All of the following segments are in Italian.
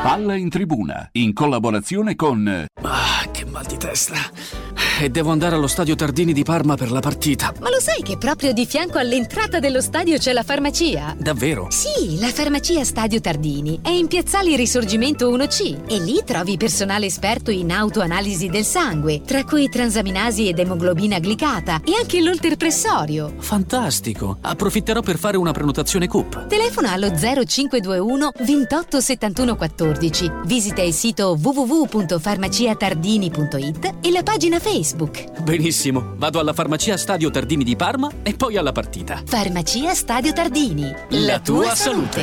Palla in tribuna, in collaborazione con... Che mal di testa. E devo andare allo stadio Tardini di Parma per la partita. Ma lo sai che proprio di fianco all'entrata dello stadio c'è la farmacia? Davvero? Sì, la farmacia Stadio Tardini è in Piazzale Risorgimento 1C e lì trovi personale esperto in autoanalisi del sangue, tra cui transaminasi ed emoglobina glicata e anche l'olterpressorio. Fantastico! Approfitterò per fare una prenotazione CUP. Telefona allo 0521 28 71 14. Visita il sito www.farmaciatardini.it e la pagina Facebook. Benissimo, vado alla farmacia Stadio Tardini di Parma e poi alla partita. Farmacia Stadio Tardini. La tua salute.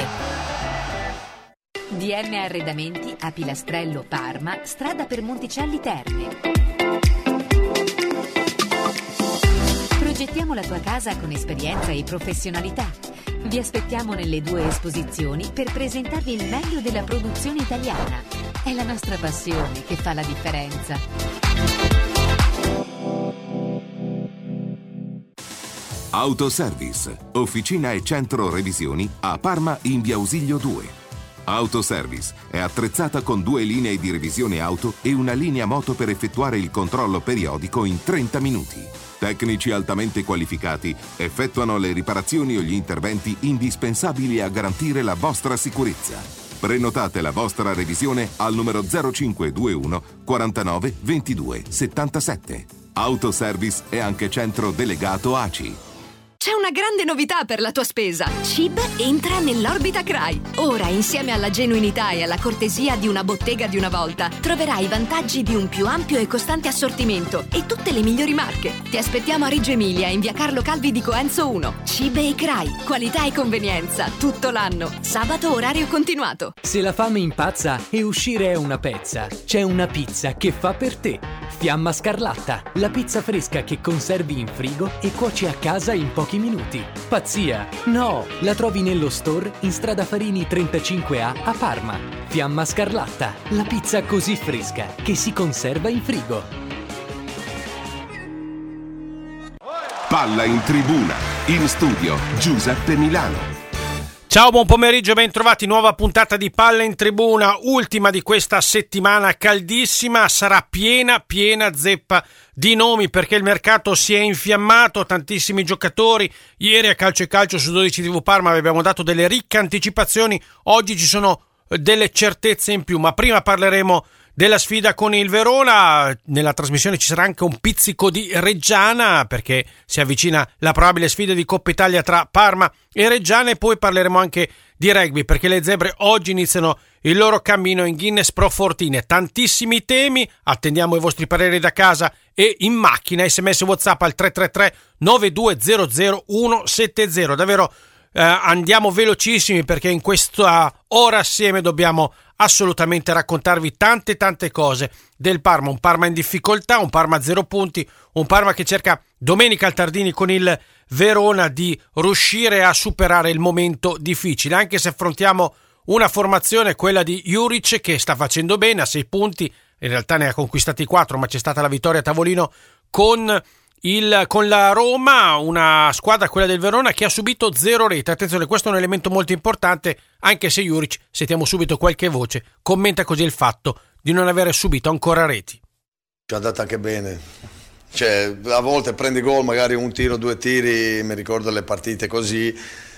DM Arredamenti a Pilastrello Parma, strada per Monticelli Terme. Progettiamo la tua casa con esperienza e professionalità. Vi aspettiamo nelle 2 esposizioni per presentarvi il meglio della produzione italiana. È la nostra passione che fa la differenza. Autoservice, officina e centro revisioni a Parma in via Ausilio 2. Autoservice è attrezzata con 2 linee di revisione auto e una linea moto per effettuare il controllo periodico in 30 minuti. Tecnici altamente qualificati effettuano le riparazioni o gli interventi indispensabili a garantire la vostra sicurezza. Prenotate la vostra revisione al numero 0521 49 22 77. Autoservice è anche centro delegato ACI. C'è una grande novità per la tua spesa. CIB entra nell'orbita CRAI. Ora, insieme alla genuinità e alla cortesia di una bottega di una volta, troverai i vantaggi di un più ampio e costante assortimento e tutte le migliori marche. Ti aspettiamo a Reggio Emilia, in via Carlo Calvi di Coenzo 1. CIB e CRAI. Qualità e convenienza tutto l'anno. Sabato orario continuato. Se la fame impazza e uscire è una pezza, c'è una pizza che fa per te. Fiamma Scarlatta, la pizza fresca che conservi in frigo e cuoci a casa in pochi minuti. Pazzia? No! La trovi nello store in strada Farini 35A a Parma. Fiamma Scarlatta, la pizza così fresca che si conserva in frigo. Palla in tribuna, in studio Giuseppe Milano. Ciao, buon pomeriggio, ben trovati, nuova puntata di Palla in Tribuna, ultima di questa settimana caldissima, sarà piena zeppa di nomi perché il mercato si è infiammato, tantissimi giocatori, ieri a Calcio e Calcio su 12 TV Parma abbiamo dato delle ricche anticipazioni, oggi ci sono delle certezze in più, ma prima parleremo della sfida con il Verona. Nella trasmissione ci sarà anche un pizzico di Reggiana perché si avvicina la probabile sfida di Coppa Italia tra Parma e Reggiana e poi parleremo anche di rugby perché le zebre oggi iniziano il loro cammino in Guinness Pro Fortine. Tantissimi temi, attendiamo i vostri pareri da casa e in macchina, SMS WhatsApp al 333 9200 170. Davvero andiamo velocissimi perché in questa ora assieme dobbiamo assolutamente raccontarvi tante cose del Parma, un Parma in difficoltà, un Parma a 0 punti, un Parma che cerca domenica al Tardini con il Verona di riuscire a superare il momento difficile, anche se affrontiamo una formazione, quella di Juric, che sta facendo bene a 6 punti, in realtà ne ha conquistati 4, ma c'è stata la vittoria a tavolino con la Roma, una squadra, quella del Verona, che ha subito 0 reti. Attenzione, questo è un elemento molto importante, anche se Juric, sentiamo subito qualche voce, commenta così il fatto di non avere subito ancora reti. Ci è andata anche bene, cioè a volte prendi gol, magari un tiro, 2 tiri, mi ricordo le partite così,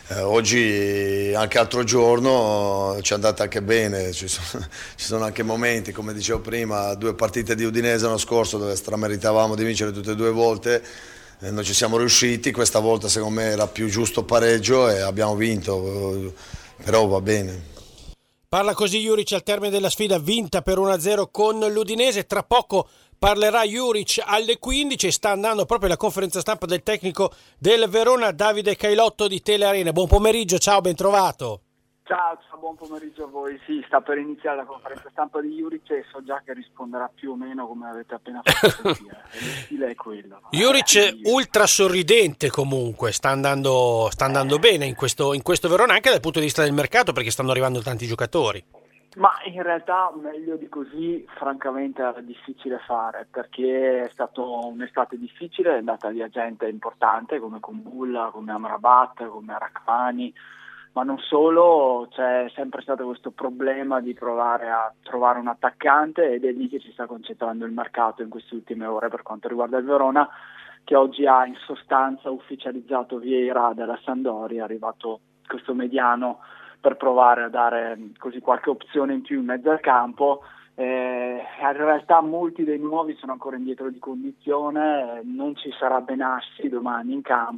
oggi anche altro giorno ci è andata anche bene, ci sono anche momenti, come dicevo prima, 2 partite di Udinese l'anno scorso dove strameritavamo di vincere tutte e 2 volte, non ci siamo riusciti, questa volta secondo me era più giusto pareggio e abbiamo vinto, però va bene. Parla così Juric al termine della sfida vinta per 1-0 con l'Udinese. Tra poco parlerà Juric alle 15 e sta andando proprio la conferenza stampa del tecnico del Verona, Davide Cailotto di Telearena. Buon pomeriggio, ciao, ben trovato. Ciao, buon pomeriggio a voi. Sì, sta per iniziare la conferenza stampa di Juric e so già che risponderà più o meno come avete appena fatto sentire. Lo stile è quello. Juric ultra sorridente comunque, sta andando bene in questo Verona anche dal punto di vista del mercato perché stanno arrivando tanti giocatori. Ma in realtà meglio di così francamente era difficile fare perché è stato un'estate difficile, è andata via gente importante come Kumbulla, come Amrabat, come Arracmani. ma non solo, c'è sempre stato questo problema di provare a trovare un attaccante, ed è lì che si sta concentrando il mercato in queste ultime ore per quanto riguarda il Verona, che oggi ha in sostanza ufficializzato Vieira dalla Sampdoria. È arrivato questo mediano per provare a dare così qualche opzione in più in mezzo al campo. In realtà molti dei nuovi sono ancora indietro di condizione, non ci sarà Benassi domenica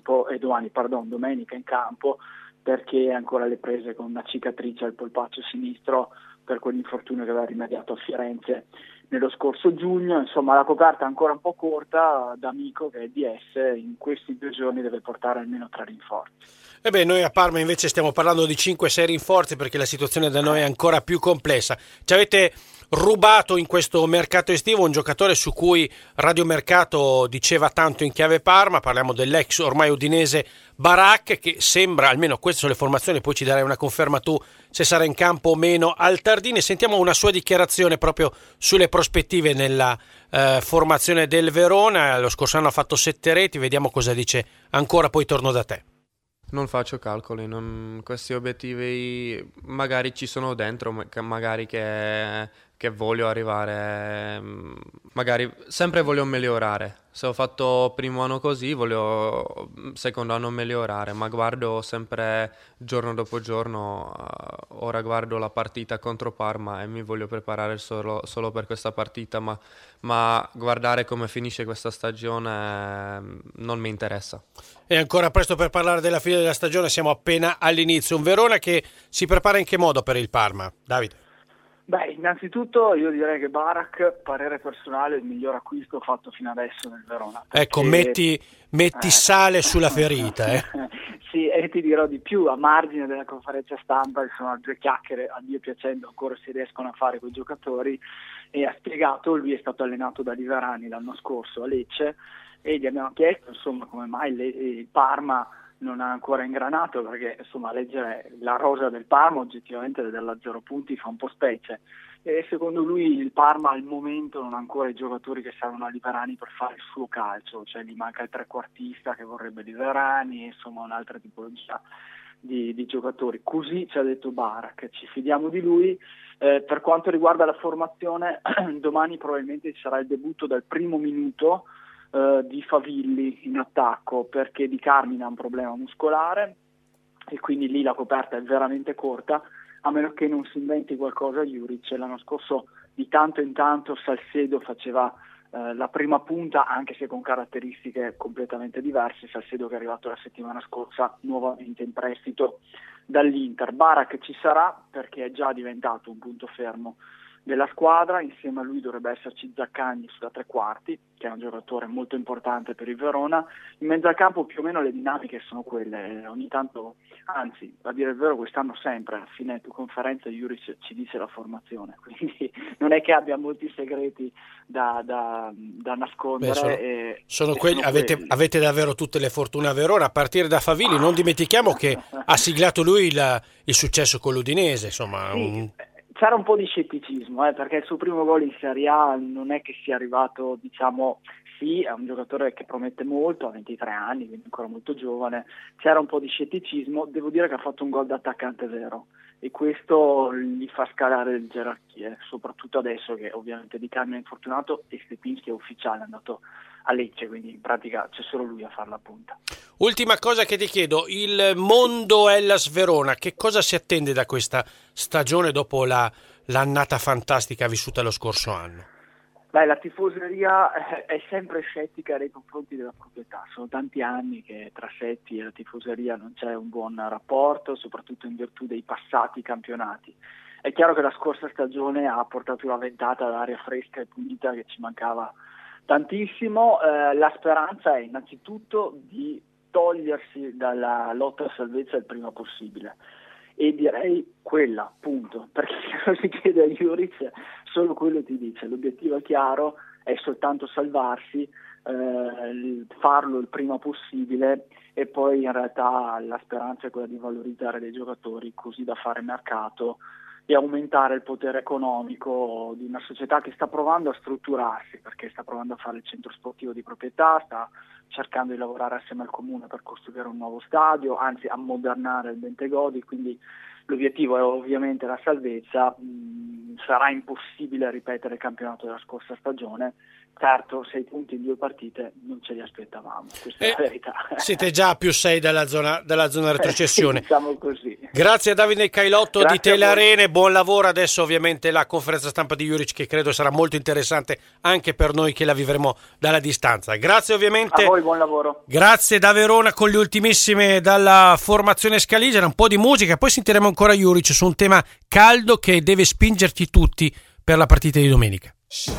in campo, perché ha ancora le prese con una cicatrice al polpaccio sinistro per quell'infortunio che aveva rimediato a Firenze nello scorso giugno. Insomma, la coperta è ancora un po' corta. D'Amico, che è DS, in questi 2 giorni deve portare almeno 3 rinforzi. Noi a Parma invece stiamo parlando di 5-6 rinforzi, perché la situazione da noi è ancora più complessa. Ci avete rubato in questo mercato estivo un giocatore su cui Radio Mercato diceva tanto in chiave Parma. Parliamo dell'ex ormai udinese Barak, che sembra, almeno queste sono le formazioni, poi ci darai una conferma tu se sarà in campo o meno, al Tardini. Sentiamo una sua dichiarazione proprio sulle prospettive nella formazione del Verona. Lo scorso anno ha fatto 7 reti, vediamo cosa dice ancora, poi torno da te. Non faccio calcoli, questi obiettivi magari ci sono dentro, magari che voglio arrivare, magari sempre voglio migliorare. Se ho fatto primo anno così, voglio secondo anno migliorare, ma guardo sempre giorno dopo giorno. Ora guardo la partita contro Parma e mi voglio preparare solo per questa partita, ma guardare come finisce questa stagione non mi interessa. È ancora presto per parlare della fine della stagione, siamo appena all'inizio. Un Verona che si prepara in che modo per il Parma? Davide? Beh, innanzitutto io direi che Barak, parere personale, è il miglior acquisto fatto fino adesso nel Verona. Ecco, metti sale sulla ferita. Sì, e ti dirò di più, a margine della conferenza stampa sono 2 chiacchiere, a Dio piacendo ancora si riescono a fare con i giocatori, e ha spiegato, lui è stato allenato da Liverani l'anno scorso a Lecce, e gli abbiamo chiesto insomma come mai il Parma non ha ancora ingranato, perché insomma leggere la rosa del Parma oggettivamente dalla 0 punti fa un po' specie, e secondo lui il Parma al momento non ha ancora i giocatori che servono a Liverani per fare il suo calcio, cioè gli manca il trequartista che vorrebbe Liverani, insomma un'altra tipologia di giocatori. Così ci ha detto Barak, ci fidiamo di lui. Per quanto riguarda la formazione, domani probabilmente ci sarà il debutto dal primo minuto di Favilli in attacco, perché Di Carmine ha un problema muscolare e quindi lì la coperta è veramente corta, a meno che non si inventi qualcosa Juric. L'anno scorso di tanto in tanto Salcedo faceva la prima punta, anche se con caratteristiche completamente diverse. Salcedo che è arrivato la settimana scorsa nuovamente in prestito dall'Inter. Barak ci sarà perché è già diventato un punto fermo della squadra, insieme a lui dovrebbe esserci Zaccagni sulla 3 quarti, che è un giocatore molto importante per il Verona. In mezzo al campo più o meno le dinamiche sono quelle, ogni tanto, anzi a dire il vero quest'anno sempre, a fine conferenza Juric ci dice la formazione, quindi non è che abbia molti segreti da nascondere. Sono quelli, avete davvero tutte le fortune a Verona, a partire da Favilli. Non dimentichiamo che ha siglato lui il successo con l'Udinese, insomma. Sì. C'era un po' di scetticismo, perché il suo primo gol in Serie A non è che sia arrivato, sì, è un giocatore che promette molto, ha 23 anni, quindi ancora molto giovane. C'era un po' di scetticismo, devo dire che ha fatto un gol da attaccante vero, e questo gli fa scalare le gerarchie, soprattutto adesso che ovviamente Di Carmine è infortunato e Stepinski è ufficiale, è andato a Lecce, quindi in pratica c'è solo lui a fare la punta. Ultima cosa che ti chiedo, il mondo Hellas Verona, che cosa si attende da questa stagione dopo l'annata fantastica vissuta lo scorso anno? Beh, la tifoseria è sempre scettica nei confronti della proprietà, sono tanti anni che tra Setti e la tifoseria non c'è un buon rapporto, soprattutto in virtù dei passati campionati. È chiaro che la scorsa stagione ha portato una ventata d'aria fresca e pulita che ci mancava tantissimo. La speranza è innanzitutto di togliersi dalla lotta a salvezza il prima possibile, e direi quella, punto, perché se lo si chiede a Juric solo quello ti dice, l'obiettivo è chiaro, è soltanto salvarsi, farlo il prima possibile, e poi in realtà la speranza è quella di valorizzare dei giocatori così da fare mercato e aumentare il potere economico di una società che sta provando a strutturarsi, perché sta provando a fare il centro sportivo di proprietà, sta cercando di lavorare assieme al comune per costruire un nuovo stadio, anzi ammodernare il Bentegodi, quindi l'obiettivo è ovviamente la salvezza. Sarà impossibile ripetere il campionato della scorsa stagione. Certo, 6 punti in 2 partite non ce li aspettavamo, questa è la verità. Siete già a più 6 dalla zona retrocessione. Diciamo così. Grazie a Davide Cailotto di Telerene, buon lavoro. Adesso ovviamente la conferenza stampa di Juric, che credo sarà molto interessante anche per noi che la vivremo dalla distanza. Grazie ovviamente. A voi, buon lavoro. Grazie da Verona con le ultimissime dalla formazione scaligera, un po' di musica, poi sentiremo ancora Juric su un tema caldo che deve spingerci tutti per la partita di domenica.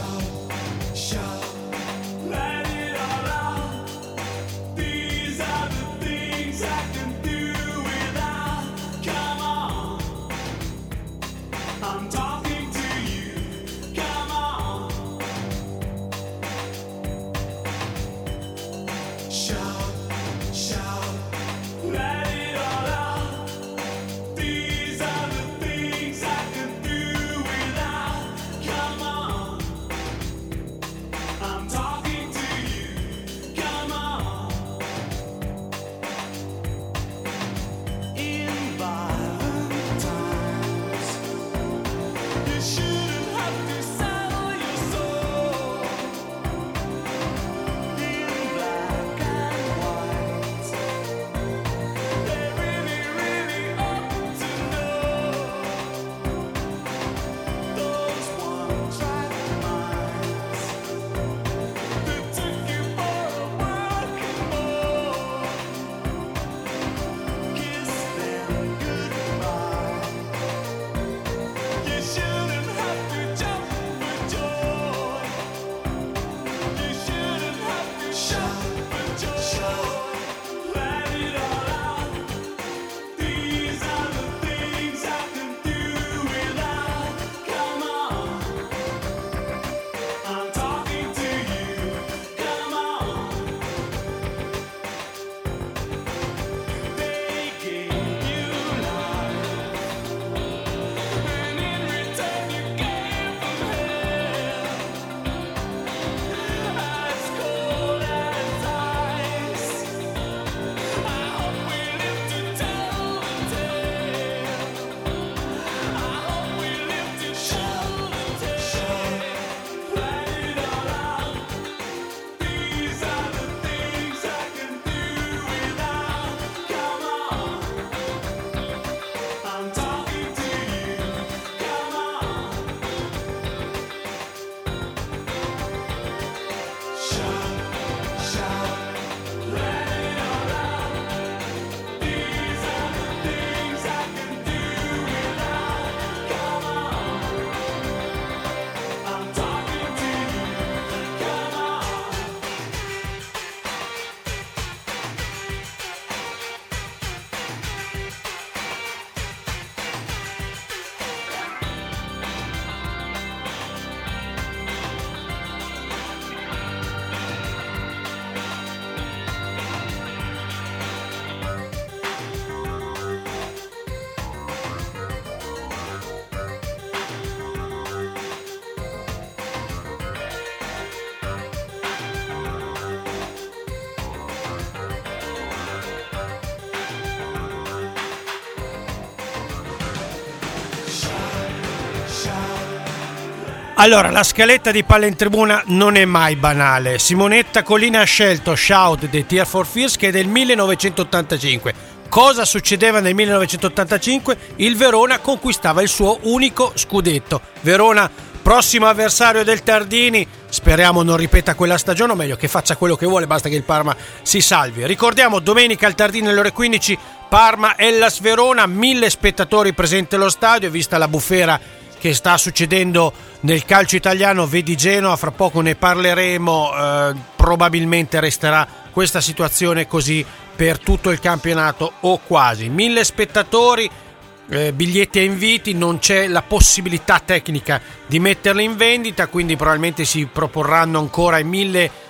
Allora, la scaletta di Palla in Tribuna non è mai banale. Simonetta Collina ha scelto Shout dei Tears for Fears, che è del 1985. Cosa succedeva nel 1985? Il Verona conquistava il suo unico scudetto. Verona, prossimo avversario del Tardini, speriamo non ripeta quella stagione, o meglio che faccia quello che vuole, basta che il Parma si salvi. Ricordiamo, domenica al Tardini alle ore 15, Parma Hellas Verona, 1000 spettatori presenti allo stadio, vista la bufera che sta succedendo nel calcio italiano, vedi Genoa, fra poco ne parleremo, probabilmente resterà questa situazione così per tutto il campionato o quasi. 1000 spettatori, biglietti a inviti, non c'è la possibilità tecnica di metterli in vendita, quindi probabilmente si proporranno ancora 1000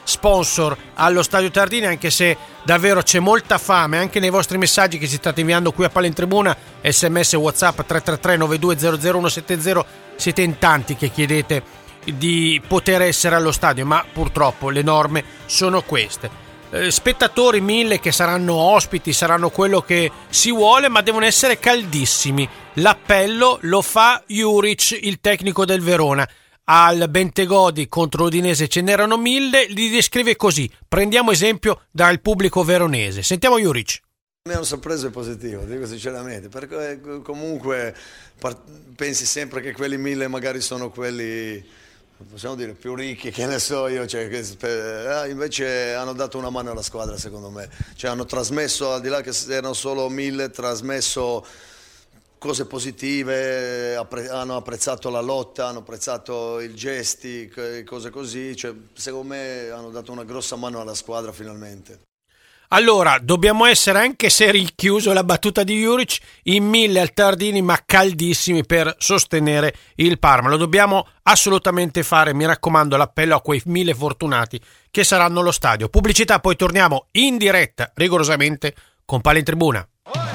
sponsor allo Stadio Tardini, anche se davvero c'è molta fame anche nei vostri messaggi che ci state inviando qui a Palla in Tribuna, SMS, WhatsApp 333 9200 170. Siete in tanti che chiedete di poter essere allo stadio, ma purtroppo le norme sono queste. Spettatori 1000 che saranno ospiti, saranno quello che si vuole, ma devono essere caldissimi. L'appello lo fa Juric, il tecnico del Verona. Al Bentegodi contro l'Udinese ce n'erano 1000, li descrive così: prendiamo esempio dal pubblico veronese. Sentiamo Juric. Mi hanno sorpreso positivo, dico sinceramente, perché comunque pensi sempre che quelli 1000 magari sono quelli, possiamo dire, più ricchi, che ne so io, cioè, invece hanno dato una mano alla squadra, secondo me, cioè hanno trasmesso, al di là che erano solo 1000, trasmesso cose positive, hanno apprezzato la lotta, hanno apprezzato i gesti, cose così, cioè, secondo me hanno dato una grossa mano alla squadra finalmente. Allora, dobbiamo essere, anche se richiuso la battuta di Juric, in 1000 al Tardini, ma caldissimi per sostenere il Parma. Lo dobbiamo assolutamente fare, mi raccomando, l'appello a quei 1000 fortunati che saranno allo stadio. Pubblicità, poi torniamo in diretta, rigorosamente, con Palla in Tribuna.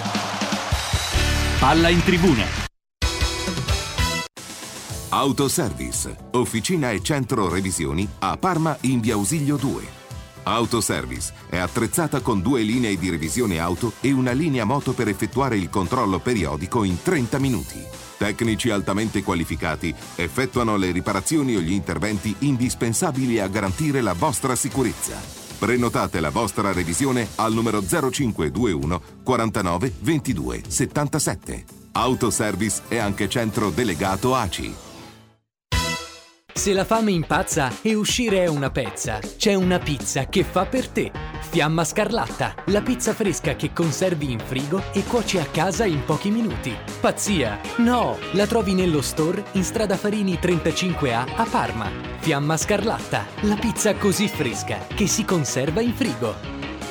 Palla in Tribuna. Autoservice, officina e centro revisioni a Parma in via Ausilio 2. Autoservice è attrezzata con 2 linee di revisione auto e una linea moto per effettuare il controllo periodico in 30 minuti. Tecnici altamente qualificati effettuano le riparazioni o gli interventi indispensabili a garantire la vostra sicurezza. Prenotate la vostra revisione al numero 0521 49 22 77. Autoservice è anche centro delegato ACI. Se la fame impazza e uscire è una pezza, c'è una pizza che fa per te. Fiamma Scarlatta, la pizza fresca che conservi in frigo e cuoci a casa in pochi minuti. Pazzia? No! La trovi nello store in strada Farini 35A a Parma. Fiamma Scarlatta, la pizza così fresca che si conserva in frigo.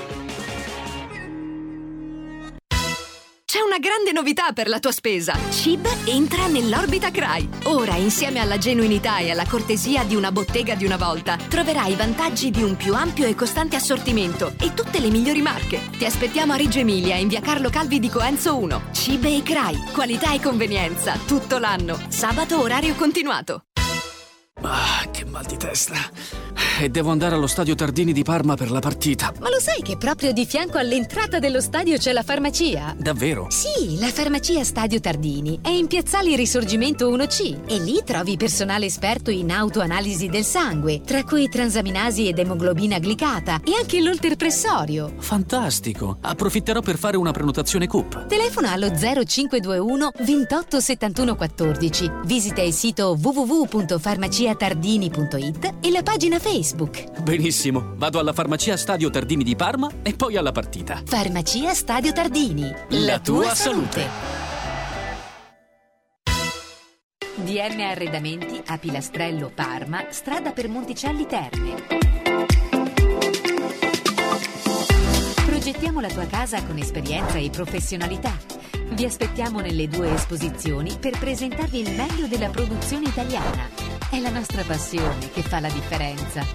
C'è una grande novità per la tua spesa. CIB entra nell'orbita CRAI. Ora, insieme alla genuinità e alla cortesia di una bottega di una volta, troverai i vantaggi di un più ampio e costante assortimento e tutte le migliori marche. Ti aspettiamo a Reggio Emilia, in via Carlo Calvi di Coenzo 1. CIB e CRAI. Qualità e convenienza tutto l'anno. Sabato orario continuato. Ah, che mal di testa. E devo andare allo stadio Tardini di Parma per la partita. Ma lo sai che proprio di fianco all'entrata dello stadio c'è la farmacia? Davvero? Sì, la farmacia Stadio Tardini è in piazzale Risorgimento 1C e lì trovi personale esperto in autoanalisi del sangue, tra cui transaminasi ed emoglobina glicata e anche l'olterpressorio. Fantastico! Approfitterò per fare una prenotazione CUP. Telefona allo 0521 28 71 14. Visita il sito www.farmaciatardini.it e la pagina Facebook. Benissimo, vado alla farmacia Stadio Tardini di Parma e poi alla partita. Farmacia Stadio Tardini. La tua salute. DN Arredamenti a Pilastrello Parma, strada per Monticelli Terme. Progettiamo la tua casa con esperienza e professionalità. Vi aspettiamo nelle 2 esposizioni per presentarvi il meglio della produzione italiana. È la nostra passione che fa la differenza.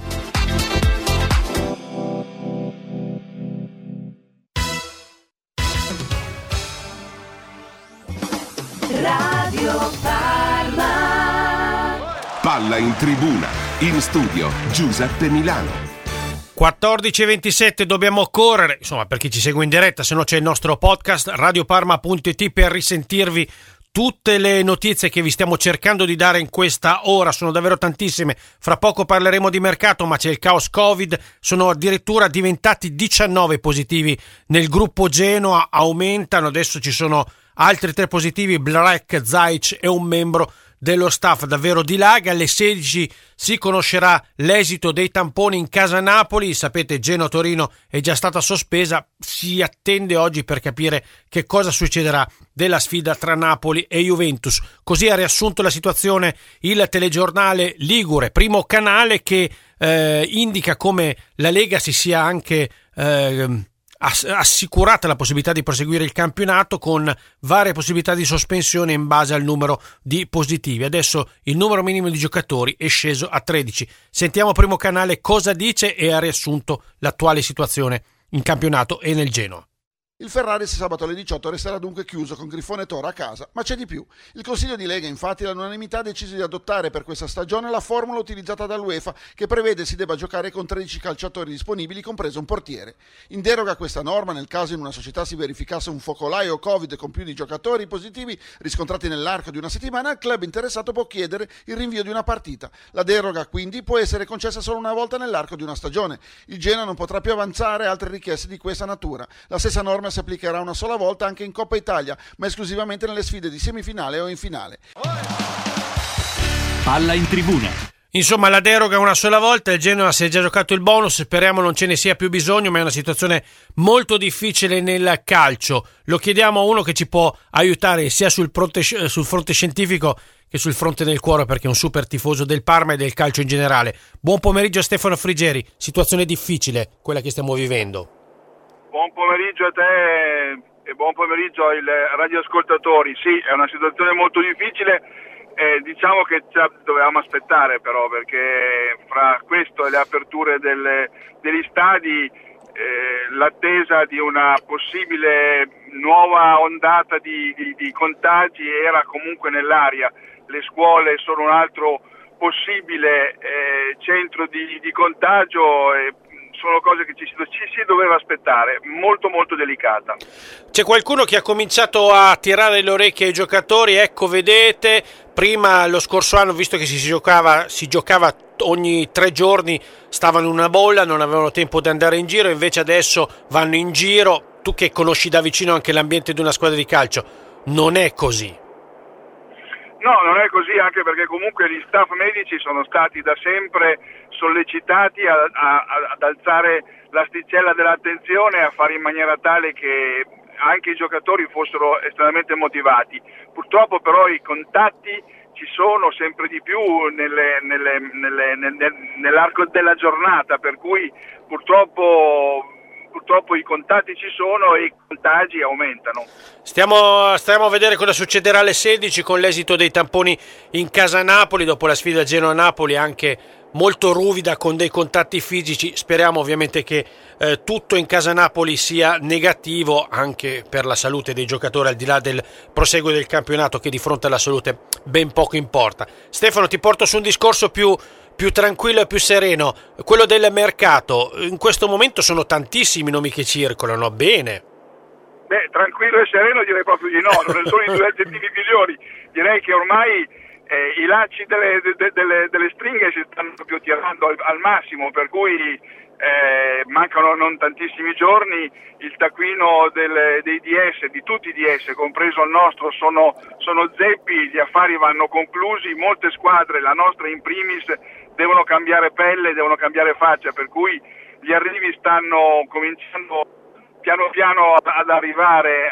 Radio Parma. Palla in Tribuna. In studio Giuseppe Milano. 14:27, dobbiamo correre, insomma, per chi ci segue in diretta, se no c'è il nostro podcast radioparma.it per risentirvi tutte le notizie che vi stiamo cercando di dare in questa ora. Sono davvero tantissime. Fra poco parleremo di mercato, ma c'è il caos Covid, sono addirittura diventati 19 positivi nel gruppo Genoa, aumentano, adesso ci sono altri 3 positivi, Black, Zajc e un membro dello staff. Davvero dilaga. Alle 16 si conoscerà l'esito dei tamponi in casa Napoli. Sapete, Genoa-Torino è già stata sospesa, si attende oggi per capire che cosa succederà della sfida tra Napoli e Juventus. Così ha riassunto la situazione il telegiornale Ligure, primo canale che indica come la Lega si sia anche assicurata la possibilità di proseguire il campionato con varie possibilità di sospensione in base al numero di positivi. Adesso il numero minimo di giocatori è sceso a 13. Sentiamo Primo Canale cosa dice e ha riassunto l'attuale situazione in campionato e nel Genoa. Il Ferraris sabato alle 18 resterà dunque chiuso con Grifone e Tora a casa, ma c'è di più. Il Consiglio di Lega infatti all'unanimità ha deciso di adottare per questa stagione la formula utilizzata dall'UEFA che prevede si debba giocare con 13 calciatori disponibili, compreso un portiere. In deroga a questa norma, nel caso in una società si verificasse un focolaio Covid con più di giocatori positivi riscontrati nell'arco di una settimana, il club interessato può chiedere il rinvio di una partita. La deroga quindi può essere concessa solo una volta nell'arco di una stagione. Il Genoa non potrà più avanzare altre richieste di questa natura. La stessa norma si applicherà una sola volta anche in Coppa Italia, ma esclusivamente nelle sfide di semifinale o in finale. Palla in tribuna. Insomma, la deroga una sola volta, il Genoa si è già giocato il bonus, speriamo non ce ne sia più bisogno, ma è una situazione molto difficile nel calcio. Lo chiediamo a uno che ci può aiutare sia sul fronte scientifico che sul fronte del cuore, perché è un super tifoso del Parma e del calcio in generale. Buon pomeriggio a Stefano Frigeri, situazione difficile quella che stiamo vivendo. Buon pomeriggio a te e buon pomeriggio ai radioascoltatori. Sì, è una situazione molto difficile. Diciamo che dovevamo aspettare però, perché fra questo e le aperture degli stadi l'attesa di una possibile nuova ondata di contagi era comunque nell'aria. Le scuole sono un altro possibile centro di contagio e sono cose che ci si doveva aspettare, molto molto delicata. C'è qualcuno che ha cominciato a tirare le orecchie ai giocatori, ecco vedete, prima lo scorso anno, visto che si giocava ogni 3 giorni, stavano in una bolla, non avevano tempo di andare in giro, invece adesso vanno in giro. Tu che conosci da vicino anche l'ambiente di una squadra di calcio, non è così? No, non è così, anche perché comunque gli staff medici sono stati da sempre sollecitati ad alzare l'asticella dell'attenzione e a fare in maniera tale che anche i giocatori fossero estremamente motivati. Purtroppo però i contatti ci sono sempre di più nell'arco della giornata, per cui purtroppo i contatti ci sono e i contagi aumentano. Stiamo a vedere cosa succederà alle 16 con l'esito dei tamponi in casa Napoli dopo la sfida Genoa-Napoli, anche molto ruvida con dei contatti fisici. Speriamo ovviamente che tutto in casa Napoli sia negativo anche per la salute dei giocatori, al di là del proseguo del campionato, che di fronte alla salute ben poco importa. Stefano, ti porto su un discorso più tranquillo e più sereno, quello del mercato. In questo momento sono tantissimi nomi che circolano, bene? Beh, tranquillo e sereno direi proprio di no, non sono i due aggettivi migliori. Direi che ormai i lacci delle stringhe si stanno proprio tirando al massimo, per cui mancano non tantissimi giorni. Il taccuino dei DS, di tutti i DS, compreso il nostro, sono zeppi, gli affari vanno conclusi, molte squadre, la nostra in primis, devono cambiare pelle, devono cambiare faccia, per cui gli arrivi stanno cominciando piano piano ad arrivare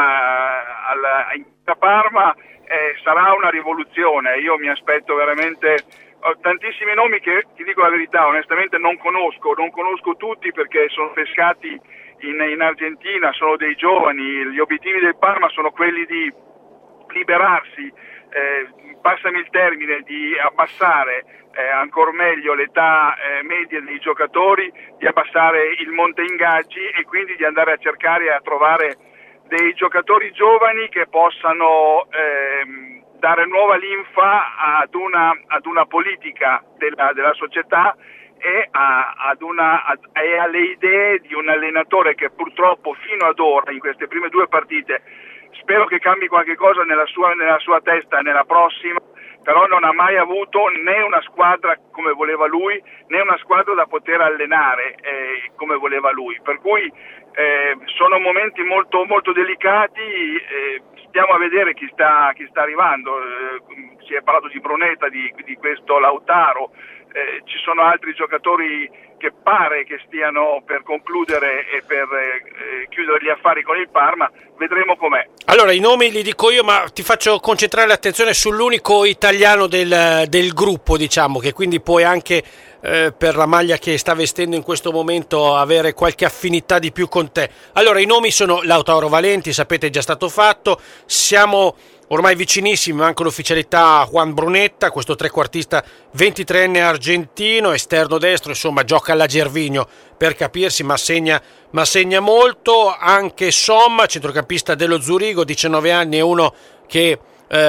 in Parma. Sarà una rivoluzione. Io mi aspetto veramente tantissimi nomi che, ti dico la verità, onestamente non conosco tutti, perché sono pescati in Argentina, sono dei giovani. Gli obiettivi del Parma sono quelli di liberarsi, passami il termine, di abbassare ancor meglio l'età media dei giocatori, di abbassare il monte ingaggi e quindi di andare a cercare e a trovare dei giocatori giovani che possano dare nuova linfa ad una politica della società e alle idee di un allenatore che purtroppo fino ad ora, in queste prime 2 partite, spero che cambi qualche cosa nella sua testa nella prossima, però non ha mai avuto né una squadra come voleva lui, né una squadra da poter allenare come voleva lui, per cui sono momenti molto, molto delicati. Stiamo a vedere chi sta arrivando. Si è parlato di Brunetta, di questo Lautaro, ci sono altri giocatori che pare che stiano per concludere e per chiudere gli affari con il Parma. Vedremo com'è. Allora, i nomi li dico io, ma ti faccio concentrare l'attenzione sull'unico italiano del gruppo, diciamo, che quindi puoi anche per la maglia che sta vestendo in questo momento avere qualche affinità di più con te. Allora, i nomi sono Lautaro Valenti, sapete è già stato fatto, siamo ormai vicinissimi, manca l'ufficialità Juan Brunetta, questo trequartista 23enne argentino, esterno destro, insomma gioca alla Gervinho per capirsi, ma segna molto. Anche Somma, centrocampista dello Zurigo, 19 anni, è uno che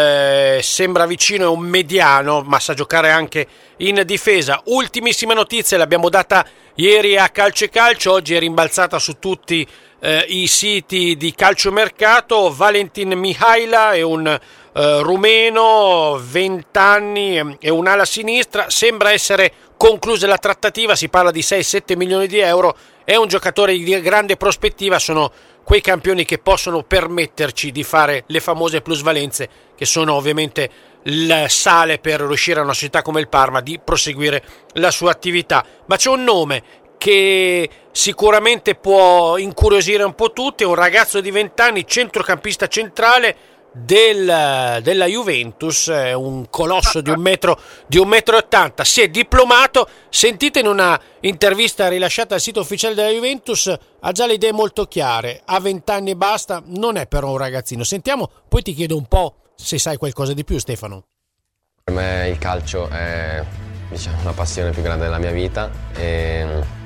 sembra vicino, è un mediano, ma sa giocare anche in difesa. Ultimissima notizia, l'abbiamo data ieri a Calcio e Calcio, oggi è rimbalzata su tutti i siti di calciomercato. Valentin Mihaila è un rumeno, 20 anni, è un'ala sinistra, sembra essere conclusa la trattativa, si parla di 6-7 milioni di euro, è un giocatore di grande prospettiva, sono quei campioni che possono permetterci di fare le famose plusvalenze, che sono ovviamente il sale per riuscire a una società come il Parma di proseguire la sua attività. Ma c'è un nome che sicuramente può incuriosire un po' tutti, è un ragazzo di 20 anni, centrocampista centrale della Juventus, è un colosso di 1,80 m, si è diplomato. Sentite, in una intervista rilasciata al sito ufficiale della Juventus ha già le idee molto chiare, ha 20 anni e basta, non è però un ragazzino. Sentiamo, poi ti chiedo un po' se sai qualcosa di più, Stefano. Per me il calcio è, diciamo, la passione più grande della mia vita e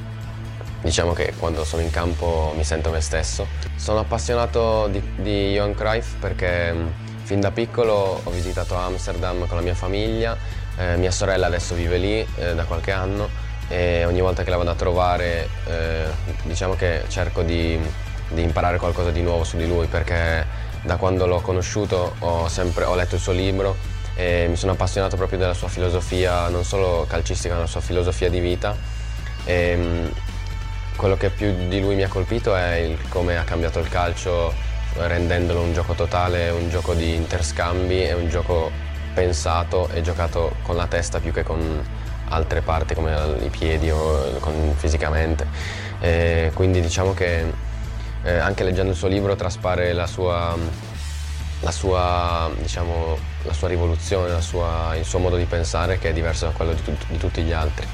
diciamo che quando sono in campo mi sento me stesso. Sono appassionato di Johan Cruyff perché fin da piccolo ho visitato Amsterdam con la mia famiglia, mia sorella adesso vive lì da qualche anno e ogni volta che la vado a trovare diciamo che cerco di imparare qualcosa di nuovo su di lui, perché da quando l'ho conosciuto ho letto il suo libro e mi sono appassionato proprio della sua filosofia, non solo calcistica, ma la sua filosofia di vita. Quello che più di lui mi ha colpito è come ha cambiato il calcio, rendendolo un gioco totale, un gioco di interscambi e un gioco pensato e giocato con la testa più che con altre parti come i piedi o fisicamente. Quindi diciamo che anche leggendo il suo libro traspare la sua rivoluzione, il suo modo di pensare, che è diverso da quello di tutti gli altri.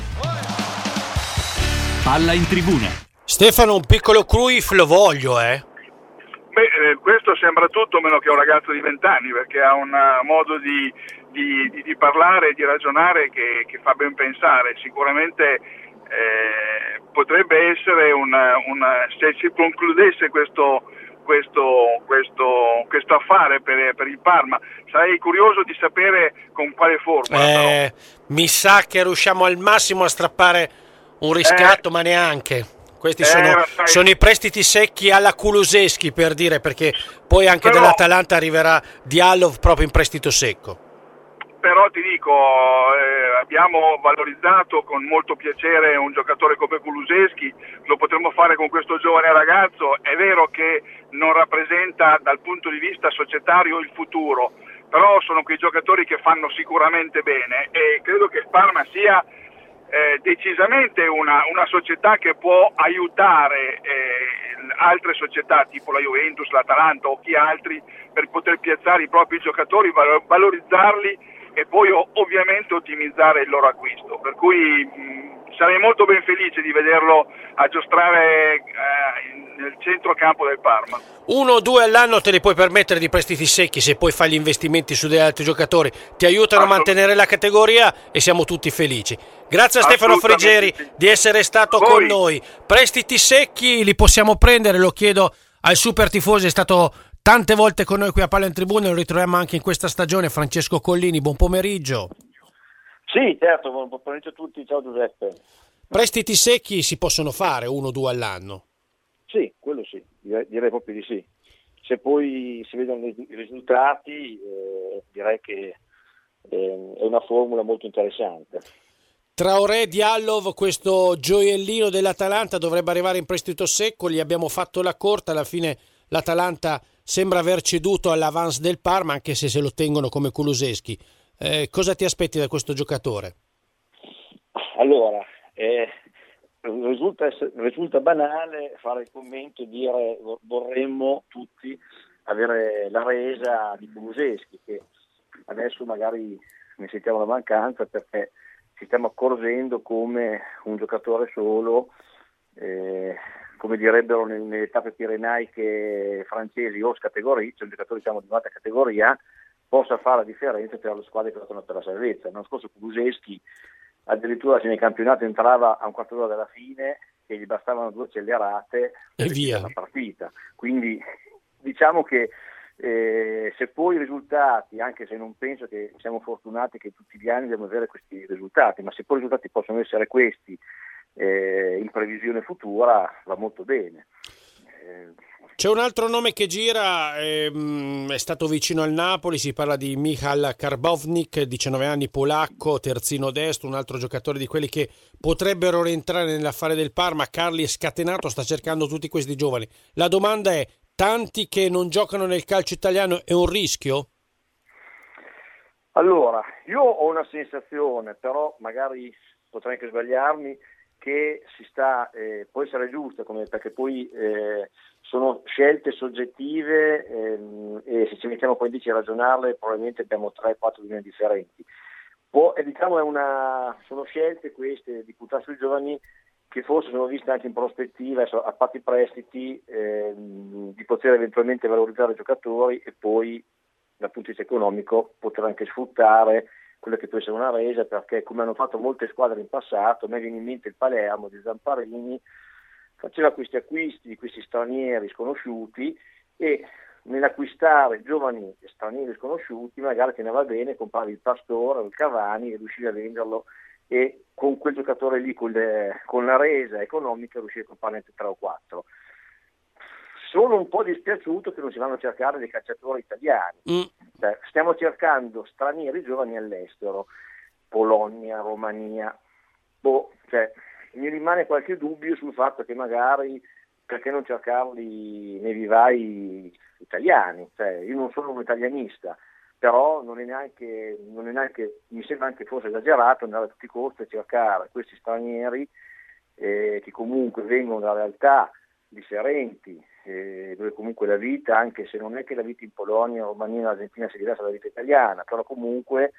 Palla in tribuna. Stefano, un piccolo Cruyff lo voglio, Questo sembra tutto meno che un ragazzo di 20 anni, perché ha un modo di parlare e di ragionare che fa ben pensare. Sicuramente potrebbe essere se si concludesse questo affare per il Parma, sarei curioso di sapere con quale forma. Mi sa che riusciamo al massimo a strappare un riscatto, ma neanche. Questi sono i prestiti secchi alla Kulusevski, per dire, perché poi anche dall'Atalanta arriverà Diallo proprio in prestito secco. Però ti dico, abbiamo valorizzato con molto piacere un giocatore come Kulusevski, lo potremmo fare con questo giovane ragazzo. È vero che non rappresenta dal punto di vista societario il futuro, però sono quei giocatori che fanno sicuramente bene e credo che il Parma sia decisamente una società che può aiutare altre società tipo la Juventus, l'Atalanta o chi altri per poter piazzare i propri giocatori, valorizzarli e poi ovviamente ottimizzare il loro acquisto, per cui sarei molto ben felice di vederlo aggiostrare nel centrocampo del Parma. 1 o 2 all'anno te li puoi permettere di prestiti secchi, se poi fai gli investimenti su degli altri giocatori, ti aiutano a mantenere la categoria e siamo tutti felici. Grazie a Stefano Frigeri di essere stato con noi. Prestiti secchi li possiamo prendere, lo chiedo al super tifoso, è stato tante volte con noi qui a Palla in Tribuna, lo ritroviamo anche in questa stagione. Francesco Collini, buon pomeriggio. Sì, certo, buon pomeriggio a tutti, ciao Giuseppe. Prestiti secchi si possono fare 1 o 2 all'anno? Sì, quello sì, direi proprio di sì. Se poi si vedono i risultati, direi che è una formula molto interessante. Traoré, Diallo, questo gioiellino dell'Atalanta dovrebbe arrivare in prestito secco, gli abbiamo fatto la corta, alla fine l'Atalanta sembra aver ceduto all'avance del Parma, anche se lo tengono come Kulusevski. Cosa ti aspetti da questo giocatore? Allora, risulta banale fare il commento e dire vorremmo tutti avere la resa di Kulusevski, che adesso magari ne sentiamo la mancanza perché ci stiamo accorgendo come un giocatore solo, come direbbero nelle tappe pirenaiche francesi, o categoria, cioè un giocatore diciamo di un'altra categoria, possa fare la differenza tra le squadre che lottano per la salvezza. L'anno scorso Kulusevski addirittura se nel campionato entrava a un quarto d'ora dalla fine e gli bastavano 2 accelerate e via la partita. Quindi diciamo che se poi i risultati, anche se non penso che siamo fortunati che tutti gli anni dobbiamo avere questi risultati, ma se poi i risultati possono essere questi in previsione futura, va molto bene. C'è un altro nome che gira, è stato vicino al Napoli, si parla di Michal Karbownik, 19 anni, polacco, terzino destro, un altro giocatore di quelli che potrebbero rientrare nell'affare del Parma. Carli è scatenato, sta cercando tutti questi giovani. La domanda è: tanti che non giocano nel calcio italiano è un rischio? Allora, io ho una sensazione, però magari potrei anche sbagliarmi, che si sta, può essere giusta, perché poi sono scelte soggettive e se ci mettiamo poi a ragionarle probabilmente abbiamo 3-4 linee differenti. Sono scelte queste di puntare sui giovani che forse sono viste anche in prospettiva, a parte i prestiti, di poter eventualmente valorizzare i giocatori e poi dal punto di vista economico poter anche sfruttare quella che può essere una resa, perché come hanno fatto molte squadre in passato, a me viene in mente il Palermo di Zamparini, faceva questi acquisti di questi stranieri sconosciuti e nell'acquistare giovani stranieri sconosciuti magari te ne va bene, compravi il Pastore o il Cavani e riuscivi a venderlo e con quel giocatore lì con la resa economica riuscivi a comprarne 3 o 4. Sono un po' dispiaciuto che non si vanno a cercare dei calciatori italiani. Stiamo cercando stranieri giovani all'estero, Polonia, Romania. Mi rimane qualche dubbio sul fatto che magari perché non cercarli nei vivai italiani. Io non sono un italianista, però non è neanche, mi sembra anche forse esagerato andare a tutti i costi a cercare questi stranieri che comunque vengono da realtà differenti, dove comunque la vita, anche se non è che la vita in Polonia, Romania, Argentina sia diversa dalla vita italiana, però comunque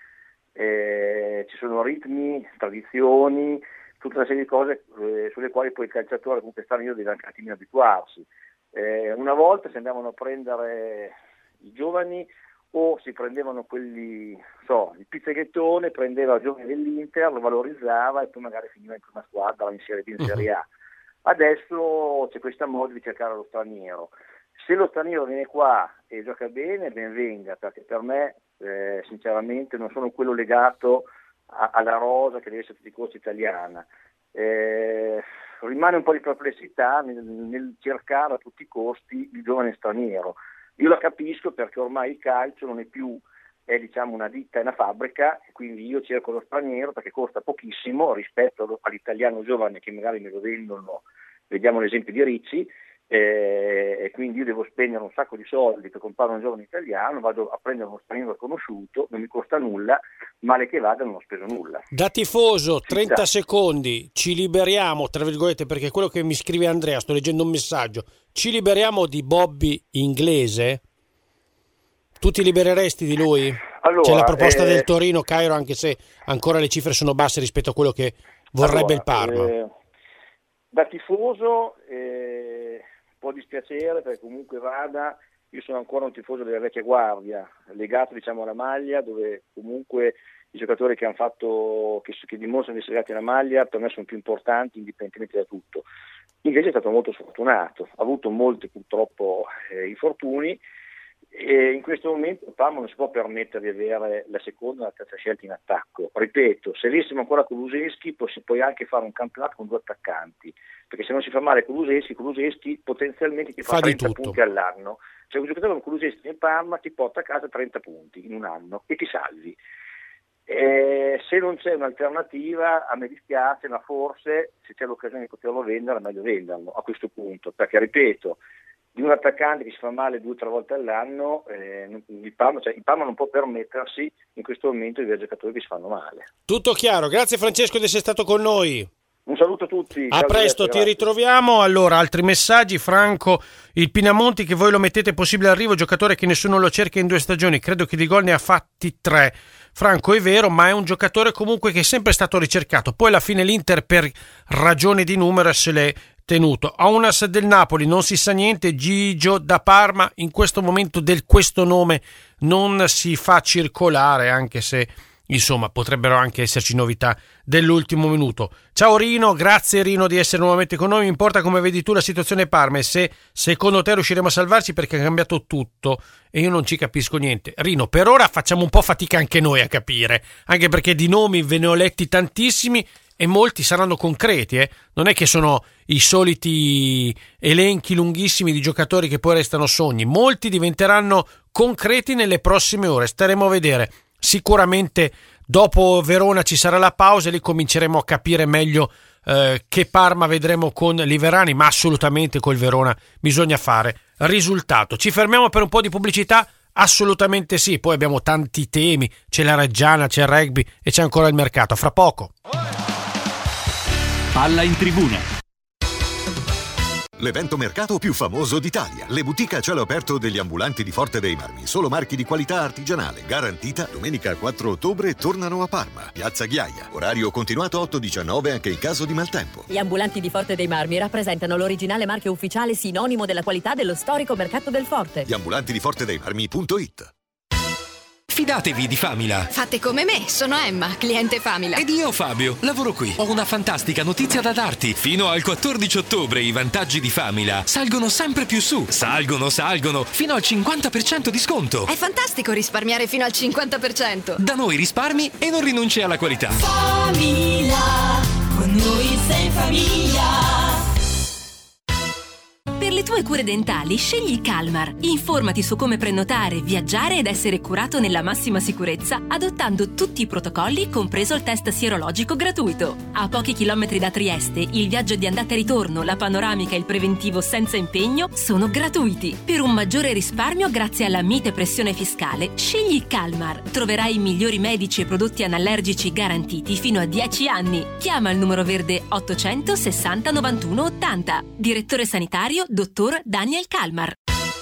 ci sono ritmi, tradizioni, tutta una serie di cose sulle quali poi il calciatore comunque straniero deve anche un attimino abituarsi. Una volta si andavano a prendere i giovani o si prendevano quelli, il pizzeghettone prendeva il giovane dell'Inter, lo valorizzava e poi magari finiva in prima squadra, in Serie B, in Serie A. Adesso c'è questa moda di cercare lo straniero. Se lo straniero viene qua e gioca bene, ben venga, perché per me sinceramente non sono quello legato alla rosa che deve essere a tutti i costi italiana. Rimane un po' di perplessità nel cercare a tutti i costi il giovane straniero. Io la capisco perché ormai il calcio non è più una ditta e una fabbrica, e quindi io cerco lo straniero perché costa pochissimo rispetto all'italiano giovane che magari me lo vendono, vediamo l'esempio di Ricci, e quindi io devo spendere un sacco di soldi per comprare un giovane italiano, vado a prendere uno straniero conosciuto, non mi costa nulla, male che vada non ho speso nulla. Da tifoso, 30 secondi, ci liberiamo, tra virgolette, perché quello che mi scrive Andrea, sto leggendo un messaggio, ci liberiamo di Bobby Inglese? Tu ti libereresti di lui? Allora, c'è la proposta del Torino, Cairo, anche se ancora le cifre sono basse rispetto a quello che vorrebbe il Parma. Da tifoso può dispiacere perché comunque io sono ancora un tifoso della vecchia guardia, legato alla maglia, dove comunque i giocatori che hanno fatto, che dimostrano di essere legati alla maglia, per me sono più importanti indipendentemente da tutto. Invece è stato molto sfortunato, ha avuto molti purtroppo infortuni, e in questo momento il Parma non si può permettere di avere la seconda e la terza scelta in attacco. Ripeto, se avessimo ancora Kulusevski puoi anche fare un campionato con 2 attaccanti, perché se non si fa male Kulusevski potenzialmente ti fa 30 punti all'anno. Cioè un giocatore come Kulusevski in Parma ti porta a casa 30 punti in un anno e ti salvi. Se non c'è un'alternativa, a me dispiace, ma forse se c'è l'occasione di poterlo vendere è meglio venderlo a questo punto, perché ripeto, di un attaccante che si fa male 2 o 3 volte all'anno, il Parma non può permettersi in questo momento di avere giocatori che si fanno male. Tutto chiaro, grazie Francesco di essere stato con noi. Un saluto a tutti. A presto, ti ritroviamo. Allora, altri messaggi. Franco, il Pinamonti, che voi lo mettete possibile arrivo, giocatore che nessuno lo cerca in 2 stagioni, credo che di gol ne ha fatti 3. Franco, è vero, ma è un giocatore comunque che è sempre stato ricercato. Poi alla fine l'Inter, per ragioni di numero, se l'è tenuto. Aunas del Napoli, non si sa niente. Gigio da Parma, in questo momento questo nome non si fa circolare, anche se insomma potrebbero anche esserci novità dell'ultimo minuto. Ciao Rino, grazie Rino di essere nuovamente con noi. Mi importa come vedi tu la situazione Parma e se secondo te riusciremo a salvarci, perché ha cambiato tutto e io non ci capisco niente. Rino, per ora facciamo un po' fatica anche noi a capire, anche perché di nomi ve ne ho letti tantissimi e molti saranno concreti, non è che sono i soliti elenchi lunghissimi di giocatori che poi restano sogni. Molti diventeranno concreti nelle prossime ore, staremo a vedere. Sicuramente dopo Verona ci sarà la pausa e lì cominceremo a capire meglio che Parma vedremo con Liverani, ma assolutamente col Verona bisogna fare risultato. Ci fermiamo per un po' di pubblicità? Assolutamente sì, poi abbiamo tanti temi, c'è la Reggiana, c'è il rugby e c'è ancora il mercato, fra poco. Palla in tribuna. L'evento mercato più famoso d'Italia. Le boutique a cielo aperto degli ambulanti di Forte dei Marmi. Solo marchi di qualità artigianale, garantita. Domenica 4 ottobre tornano a Parma. Piazza Ghiaia. Orario continuato 8-19 anche in caso di maltempo. Gli ambulanti di Forte dei Marmi rappresentano l'originale marchio ufficiale sinonimo della qualità dello storico mercato del Forte. Gli ambulanti di Forte dei Marmi.it. Fidatevi di Famila. Fate come me, sono Emma, cliente Famila. Ed io Fabio, lavoro qui. Ho una fantastica notizia da darti. Fino al 14 ottobre i vantaggi di Famila salgono sempre più su. Salgono, fino al 50% di sconto. È fantastico risparmiare fino al 50%. Da noi risparmi e non rinunci alla qualità. Famila, con noi sei famiglia. Per le tue cure dentali scegli Calmar. Informati su come prenotare, viaggiare ed essere curato nella massima sicurezza adottando tutti i protocolli, compreso il test sierologico gratuito. A pochi chilometri da Trieste, il viaggio di andata e ritorno, la panoramica e il preventivo senza impegno sono gratuiti. Per un maggiore risparmio grazie alla mite pressione fiscale, scegli Calmar. Troverai i migliori medici e prodotti anallergici garantiti fino a 10 anni. Chiama il numero verde 860 91 80. Direttore sanitario Dottor Daniel Calmar.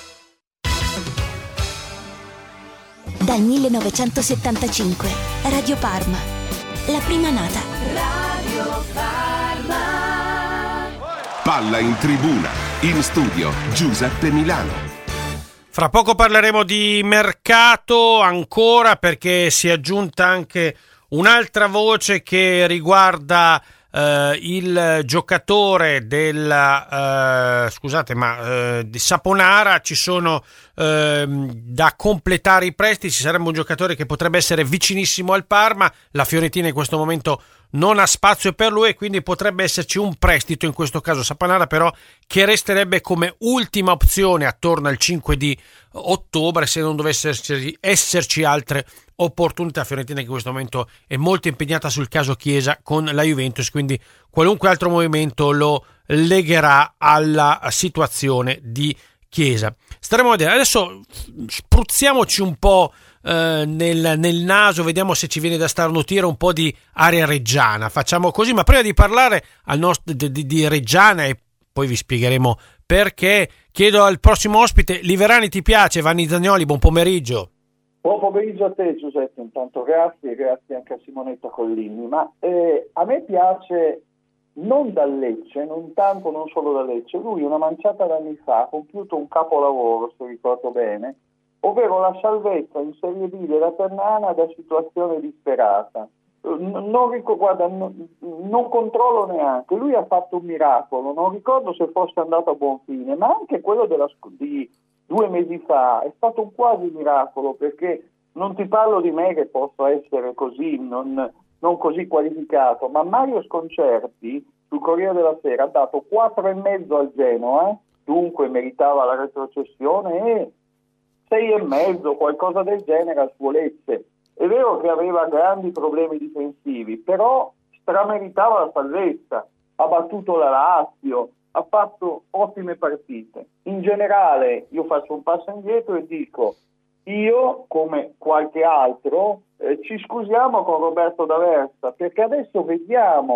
Dal 1975 Radio Parma, la prima nata. Radio Parma. Palla in tribuna, in studio Giuseppe Milano. Fra poco parleremo di mercato ancora, perché si è aggiunta anche un'altra voce che riguarda il giocatore di Saponara. Ci sono da completare i prestiti, ci sarebbe un giocatore che potrebbe essere vicinissimo al Parma, la Fiorentina in questo momento non ha spazio per lui e quindi potrebbe esserci un prestito, in questo caso Saponara, però che resterebbe come ultima opzione attorno al 5 di ottobre se non dovesse esserci altre opportunità. Fiorentina che in questo momento è molto impegnata sul caso Chiesa con la Juventus, quindi qualunque altro movimento lo legherà alla situazione di Chiesa. Staremo a vedere. Adesso spruzziamoci un po' nel naso, vediamo se ci viene da starnutire un po' di aria reggiana. Facciamo così, ma prima di parlare di Reggiana, e poi vi spiegheremo perché, chiedo al prossimo ospite: Liverani ti piace? Vanni Zagnoli, buon pomeriggio. Buon pomeriggio a te Giuseppe, intanto grazie anche a Simonetta Collini, ma a me piace non da Lecce, non solo da Lecce. Lui una manciata d'anni fa ha compiuto un capolavoro, se ricordo bene, ovvero la salvezza in Serie B della Ternana da situazione disperata. Non controllo neanche, lui ha fatto un miracolo, non ricordo se fosse andato a buon fine, ma anche quello di 2 mesi fa è stato un quasi miracolo, perché non ti parlo di me che posso essere così, non così qualificato, ma Mario Sconcerti sul Corriere della Sera ha dato 4,5 al Genoa, dunque meritava la retrocessione, e 6,5, qualcosa del genere al suo Lecce. È vero che aveva grandi problemi difensivi, però strameritava la salvezza, ha battuto la Lazio, ha fatto ottime partite. In generale io faccio un passo indietro e dico: io, come qualche altro, ci scusiamo con Roberto D'Aversa, perché adesso vediamo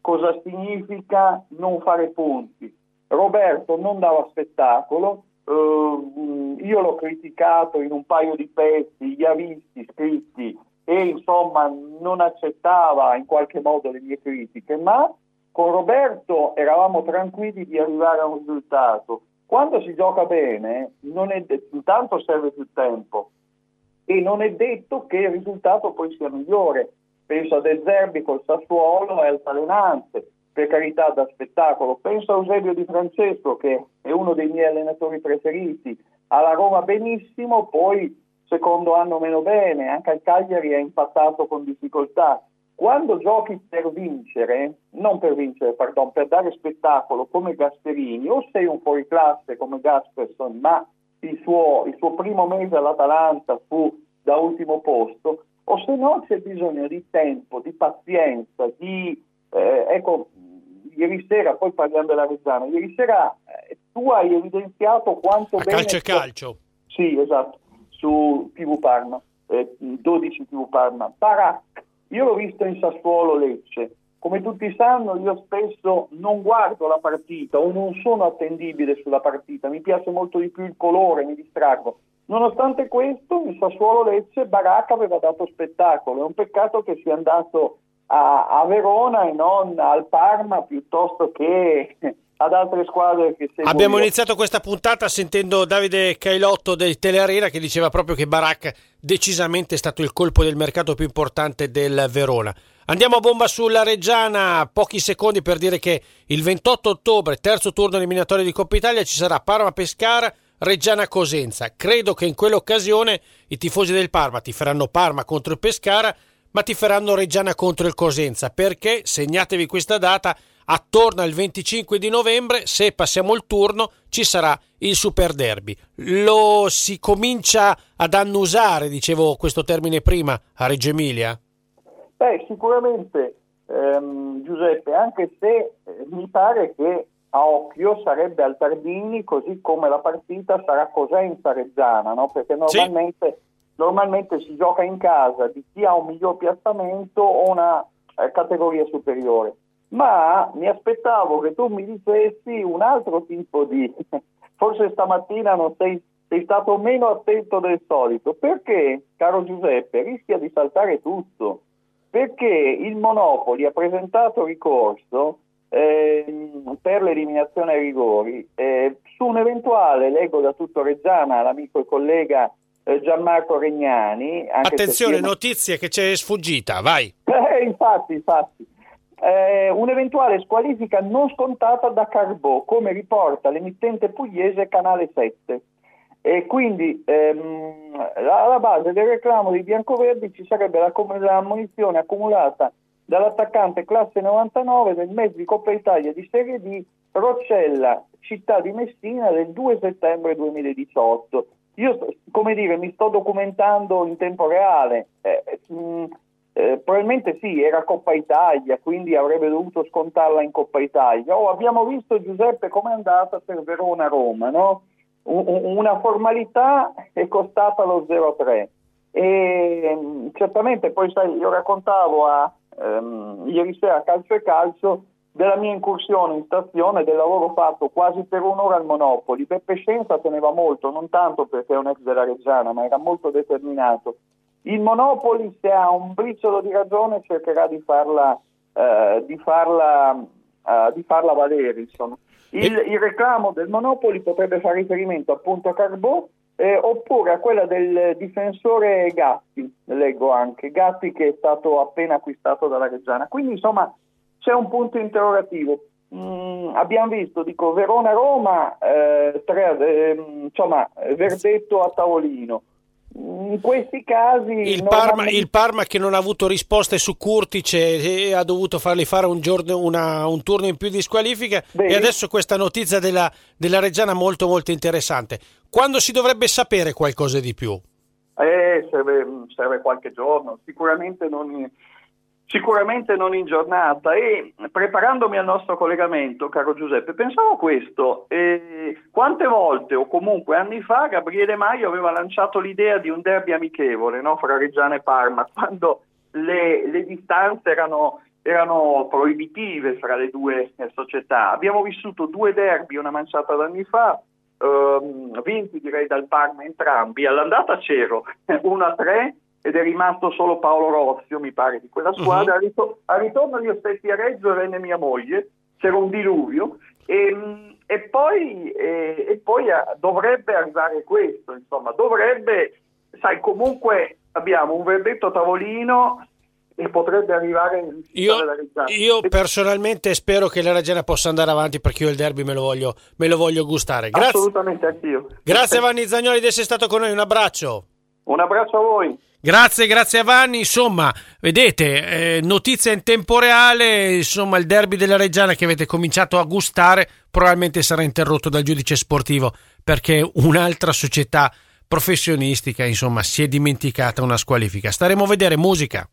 cosa significa non fare punti. Roberto non dava spettacolo, io l'ho criticato in un paio di pezzi, gli ha visti scritti e insomma non accettava in qualche modo le mie critiche, ma con Roberto eravamo tranquilli di arrivare a un risultato. Quando si gioca bene, intanto serve più tempo e non è detto che il risultato poi sia migliore. Penso a De Zerbi col Sassuolo e altalenante, per carità da spettacolo. Penso a Eusebio Di Francesco, che è uno dei miei allenatori preferiti, alla Roma benissimo, poi secondo anno meno bene, anche al Cagliari è impattato con difficoltà. Quando giochi per vincere, per dare spettacolo come Gasperini, o sei un fuoriclasse come Gasperson, ma il suo primo mese all'Atalanta fu da ultimo posto, o se no c'è bisogno di tempo, di pazienza, ieri sera, poi parliamo della Reggiana, ieri sera tu hai evidenziato quanto bene... Calcio. Sì, esatto, su TV Parma, 12 TV Parma. Barak, io l'ho visto in Sassuolo Lecce, come tutti sanno io spesso non guardo la partita o non sono attendibile sulla partita, mi piace molto di più il colore, mi distraggo. Nonostante questo, in Sassuolo Lecce Barak aveva dato spettacolo, è un peccato che sia andato a Verona e non al Parma piuttosto che ad altre squadre che seguono. Abbiamo iniziato questa puntata sentendo Davide Cailotto del Telearena che diceva proprio che Barak decisamente è stato il colpo del mercato più importante del Verona. Andiamo a bomba sulla Reggiana, pochi secondi per dire che il 28 ottobre, terzo turno eliminatorio di Coppa Italia, ci sarà Parma-Pescara, Reggiana-Cosenza. Credo che in quell'occasione i tifosi del Parma tiferanno Parma contro il Pescara, ma tiferanno Reggiana contro il Cosenza, perché, segnatevi questa data, attorno al 25 di novembre, se passiamo il turno, ci sarà il Super Derby. Lo si comincia ad annusare, dicevo questo termine prima, a Reggio Emilia? Sicuramente, Giuseppe, anche se mi pare che a occhio sarebbe al Tardini, così come la partita sarà Cosenza-Reggiana, no? Perché normalmente si gioca in casa di chi ha un miglior piazzamento o una categoria superiore. Ma mi aspettavo che tu mi dicessi un altro tipo di... Forse stamattina non sei stato meno attento del solito. Perché, caro Giuseppe, rischia di saltare tutto. Perché il Monopoli ha presentato ricorso per l'eliminazione ai rigori su un eventuale, leggo da tutto Reggiana, l'amico e collega Gianmarco Regnani. Attenzione, notizie che c'è sfuggita, vai. Infatti. Un'eventuale squalifica non scontata da Carbò, come riporta l'emittente pugliese Canale 7. E quindi alla base del reclamo dei biancoverdi ci sarebbe la munizione accumulata dall'attaccante classe 99 del match di Coppa Italia di Serie D Roccella, città di Messina, del 2 settembre 2018. Io, mi sto documentando in tempo reale. Probabilmente sì, era Coppa Italia, quindi avrebbe dovuto scontarla in Coppa Italia. Abbiamo visto, Giuseppe, com'è andata per Verona-Roma, no? Una formalità è costata lo 0-3 e certamente poi sai, io raccontavo ieri sera a Calcio e Calcio della mia incursione in stazione, del lavoro fatto quasi per un'ora al Monopoli. Beppe Scienza teneva molto, non tanto perché è un ex della Reggiana, ma era molto determinato. Il Monopoli, se ha un briciolo di ragione, cercherà di farla valere, insomma. Il reclamo del Monopoli potrebbe fare riferimento appunto a Carbò oppure a quella del difensore Gatti, leggo anche, Gatti che è stato appena acquistato dalla Reggiana. Quindi insomma c'è un punto interrogativo. Abbiamo visto, Verona-Roma, verdetto a tavolino. In questi casi il Parma che non ha avuto risposte su Kurtic e ha dovuto fargli fare un turno in più di squalifica. E adesso questa notizia della Reggiana molto molto interessante. Quando si dovrebbe sapere qualcosa di più? Serve qualche giorno, sicuramente non in giornata. E preparandomi al nostro collegamento, caro Giuseppe, pensavo a questo: quante volte, o comunque anni fa, Gabriele Maio aveva lanciato l'idea di un derby amichevole, no? Fra Reggiana e Parma, quando le distanze erano erano proibitive fra le due società. Abbiamo vissuto 2 derby una manciata d'anni fa, vinti direi dal Parma entrambi. All'andata c'ero 1-3 ed è rimasto solo Paolo Rozio, mi pare, di quella squadra. Al ritorno io stetti a Reggio e venne mia moglie, c'era un diluvio e poi dovrebbe arrivare questo, insomma, sai, comunque abbiamo un verdetto a tavolino e potrebbe arrivare la Reggiana. Io personalmente spero che la Reggiana possa andare avanti, perché io il derby me lo voglio gustare. Grazie. Assolutamente, anch'io. Grazie a Vanni Zagnoli di essere stato con noi, un abbraccio. Un abbraccio a voi. Grazie a Vanni. Insomma, vedete, notizia in tempo reale, insomma, il derby della Reggiana che avete cominciato a gustare probabilmente sarà interrotto dal giudice sportivo, perché un'altra società professionistica, insomma, si è dimenticata una squalifica. Staremo a vedere. Musica.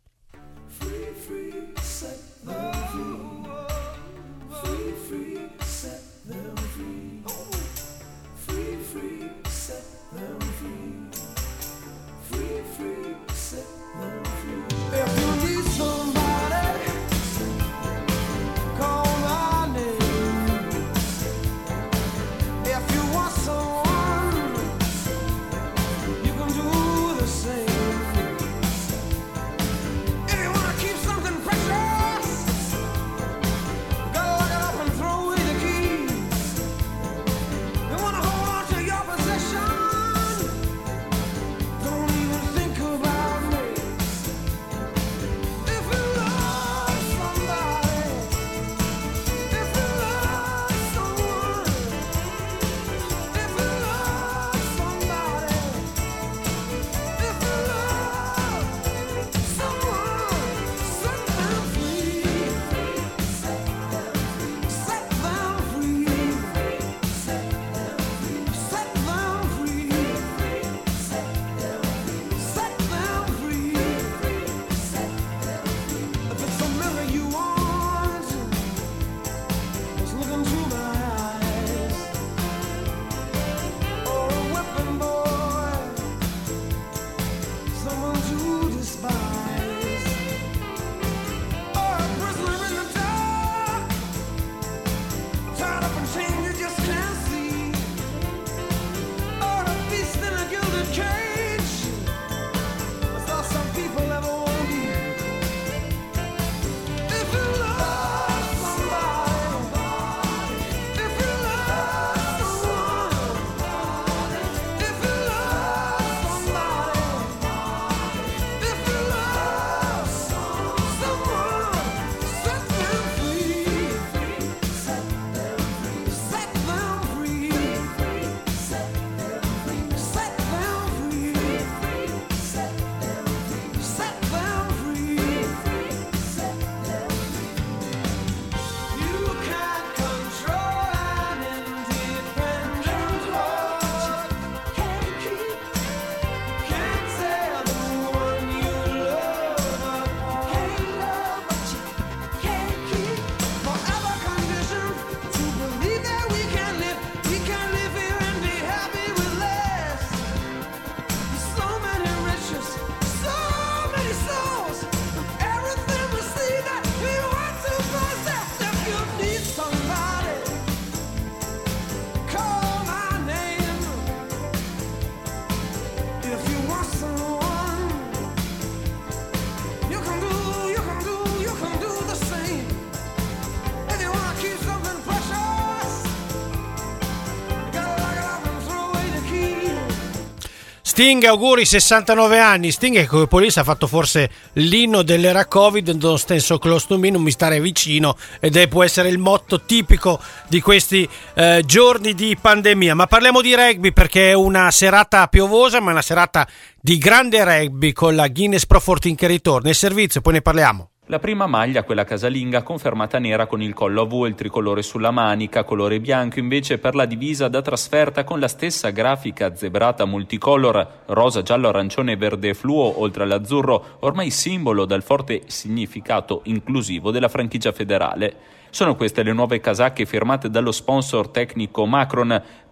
Sting, auguri, 69 anni. Sting che come Police ha fatto forse l'inno dell'era Covid, Don't Stand So Close to Me, non mi stare vicino, ed può essere il motto tipico di questi giorni di pandemia. Ma parliamo di rugby, perché è una serata piovosa, ma è una serata di grande rugby con la Guinness Pro 14 che ritorna in servizio, poi ne parliamo. La prima maglia, quella casalinga, confermata nera con il collo a V e il tricolore sulla manica, colore bianco invece per la divisa da trasferta con la stessa grafica zebrata multicolor, rosa, giallo, arancione e verde fluo, oltre all'azzurro, ormai simbolo dal forte significato inclusivo della franchigia federale. Sono queste le nuove casacche firmate dallo sponsor tecnico Macron,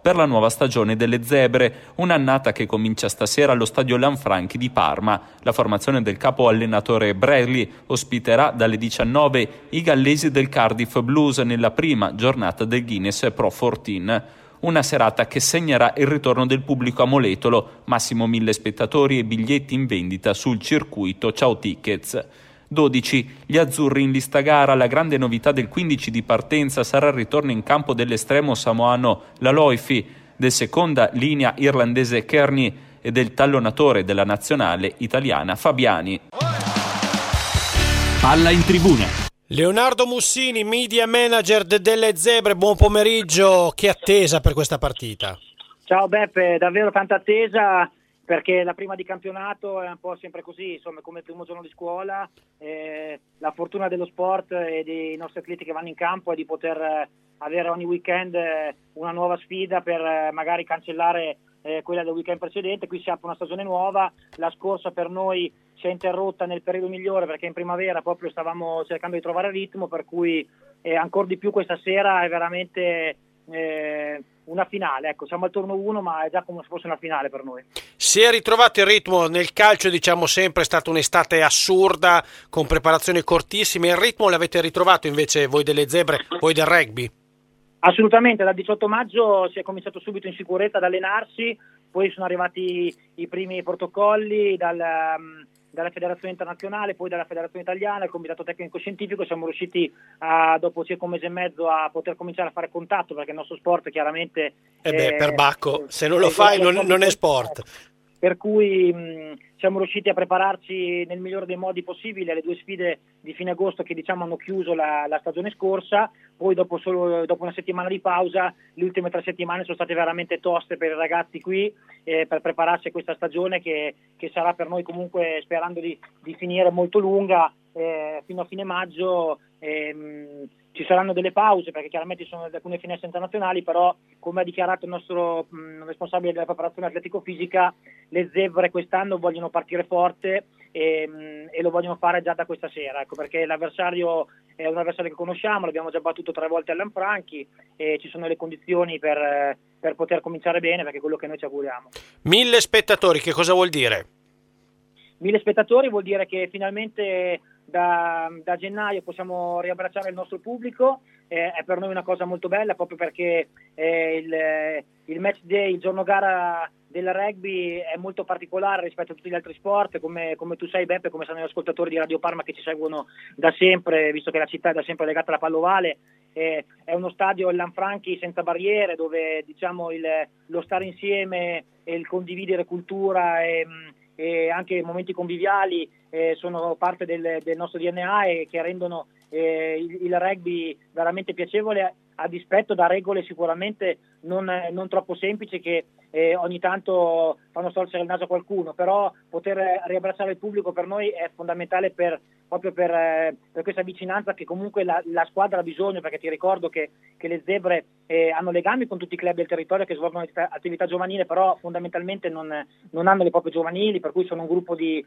per la nuova stagione delle Zebre, un'annata che comincia stasera allo stadio Lanfranchi di Parma. La formazione del capo allenatore Bradley ospiterà dalle 19 i gallesi del Cardiff Blues nella prima giornata del Guinness Pro 14. Una serata che segnerà il ritorno del pubblico a Moletolo, massimo 1.000 spettatori e biglietti in vendita sul circuito Ciao Tickets. 12. Gli azzurri in lista gara. La grande novità del 15 di partenza sarà il ritorno in campo dell'estremo samoano Laloifi, del seconda linea irlandese Kearney e del tallonatore della nazionale italiana Fabiani. Palla in tribuna. Leonardo Mussini, media manager delle Zebre, buon pomeriggio, che attesa per questa partita? Ciao Beppe, davvero tanta attesa perché la prima di campionato è un po' sempre così, insomma, come il primo giorno di scuola. La fortuna dello sport e dei nostri atleti che vanno in campo è di poter avere ogni weekend una nuova sfida per magari cancellare quella del weekend precedente. Qui si apre una stagione nuova, la scorsa per noi si è interrotta nel periodo migliore perché in primavera proprio stavamo cercando di trovare il ritmo, per cui ancora di più questa sera è veramente una finale, ecco, siamo al turno 1 ma è già come se fosse una finale per noi. Si è ritrovato il ritmo nel calcio, diciamo sempre è stata un'estate assurda con preparazioni cortissime, il ritmo l'avete ritrovato invece voi delle Zebre, voi del rugby? Assolutamente, dal 18 maggio si è cominciato subito in sicurezza ad allenarsi, poi sono arrivati i primi protocolli dalla federazione internazionale, poi dalla federazione italiana, il comitato tecnico scientifico. Siamo riusciti dopo circa un mese e mezzo a poter cominciare a fare contatto, perché il nostro sport chiaramente per Bacco, se non lo fai non è sport. Per cui siamo riusciti a prepararci nel migliore dei modi possibili alle 2 sfide di fine agosto che diciamo hanno chiuso la stagione scorsa. Poi dopo una settimana di pausa, le ultime 3 settimane sono state veramente toste per i ragazzi qui per prepararsi a questa stagione che sarà per noi comunque, sperando di finire molto lunga, fino a fine maggio. Ci saranno delle pause perché chiaramente ci sono alcune finestre internazionali, però come ha dichiarato il nostro responsabile della preparazione atletico-fisica, le Zebre quest'anno vogliono partire forte e lo vogliono fare già da questa sera, ecco, perché l'avversario è un avversario che conosciamo, l'abbiamo già battuto 3 volte a Lanfranchi e ci sono le condizioni per poter cominciare bene, perché è quello che noi ci auguriamo. 1.000 spettatori, che cosa vuol dire? 1.000 spettatori vuol dire che finalmente da gennaio possiamo riabbracciare il nostro pubblico. È per noi una cosa molto bella, proprio perché il match day, il giorno gara del rugby è molto particolare rispetto a tutti gli altri sport, come tu sai Beppe, come sanno gli ascoltatori di Radio Parma che ci seguono da sempre, visto che la città è da sempre legata alla pallovale. È uno stadio, il Lanfranchi, senza barriere, dove diciamo lo stare insieme e il condividere cultura e anche momenti conviviali sono parte del nostro DNA e che rendono il rugby veramente piacevole, a dispetto da regole sicuramente non troppo semplici che ogni tanto fanno storcere il naso a qualcuno, però poter riabbracciare il pubblico per noi è fondamentale proprio per questa vicinanza che comunque la squadra ha bisogno, perché ti ricordo che le Zebre hanno legami con tutti i club del territorio che svolgono attività giovanile, però fondamentalmente non hanno le proprie giovanili, per cui sono un gruppo di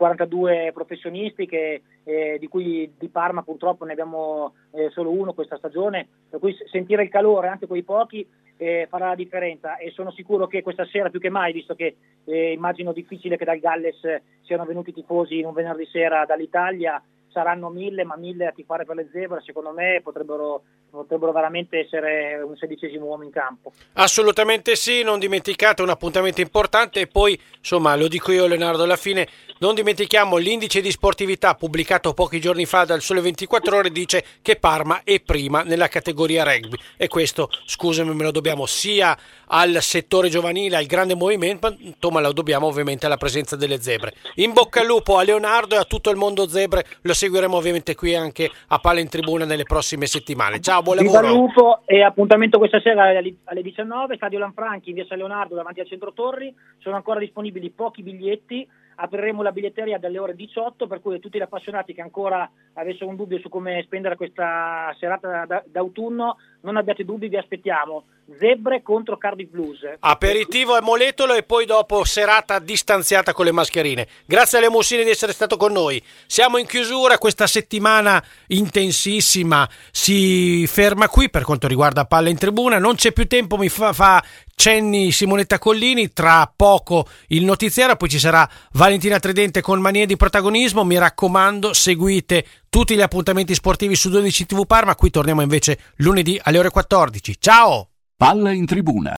42 professionisti di cui di Parma purtroppo ne abbiamo solo uno questa stagione, per cui sentire il calore anche quei pochi farà la differenza, e sono sicuro che questa sera più che mai, visto che immagino difficile che dal Galles siano venuti tifosi in un venerdì sera dall'Italia, saranno 1.000, ma 1.000 a tifare per le Zebre, secondo me potrebbero veramente essere un 16° uomo in campo. Assolutamente sì, non dimenticate un appuntamento importante, e poi insomma lo dico io Leonardo, alla fine non dimentichiamo l'indice di sportività pubblicato pochi giorni fa dal Sole 24 Ore, dice che Parma è prima nella categoria rugby, e questo, scusami, me lo dobbiamo sia al settore giovanile, al grande movimento, ma lo dobbiamo ovviamente alla presenza delle Zebre. In bocca al lupo a Leonardo e a tutto il mondo Zebre, lo seguiremo ovviamente qui anche a Palla in Tribuna nelle prossime settimane. Ciao, buon lavoro. Viva il lupo, e appuntamento questa sera alle 19, Stadio Lanfranchi, via San Leonardo davanti al Centro Torri. Sono ancora disponibili pochi biglietti, apriremo la biglietteria dalle ore 18, per cui tutti gli appassionati che ancora avessero un dubbio su come spendere questa serata d'autunno, non abbiate dubbi, vi aspettiamo. Zebre contro Cardiff Blues. Aperitivo e moletolo e poi dopo serata distanziata con le mascherine. Grazie alle Mussine di essere stato con noi. Siamo in chiusura, questa settimana intensissima si ferma qui per quanto riguarda Palla in Tribuna. Non c'è più tempo, mi fa cenni Simonetta Collini, tra poco il notiziario, poi ci sarà Valentina Tridente con Manie di protagonismo. Mi raccomando, seguite tutti gli appuntamenti sportivi su 12 TV Parma. Qui torniamo invece lunedì alle ore 14. Ciao! Palla in Tribuna.